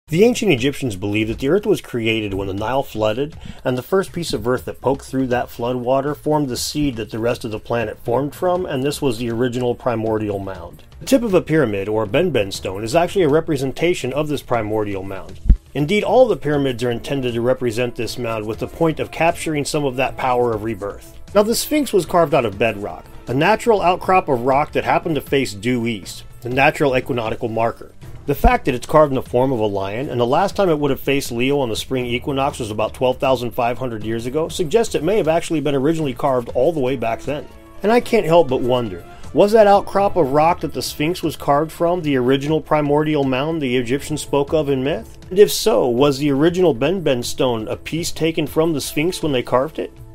The ancient Egyptians believed that the earth was created when the Nile flooded, and the first piece of earth that poked through that flood water formed the seed that the rest of the planet formed from, and this was the original primordial mound. The tip of a pyramid, or a Benben stone, is actually a representation of this primordial mound. Indeed, all the pyramids are intended to represent this mound with the point of capturing some of that power of rebirth. Now, the Sphinx was carved out of bedrock, a natural outcrop of rock that happened to face due east, the natural equinoctial marker. The fact that it's carved in the form of a lion, and the last time it would have faced Leo on the spring equinox was about 12,500 years ago, suggests it may have actually been originally carved all the way back then. And I can't help but wonder, was that outcrop of rock that the Sphinx was carved from the original primordial mound the Egyptians spoke of in myth? And if so, was the original Benben stone a piece taken from the Sphinx when they carved it?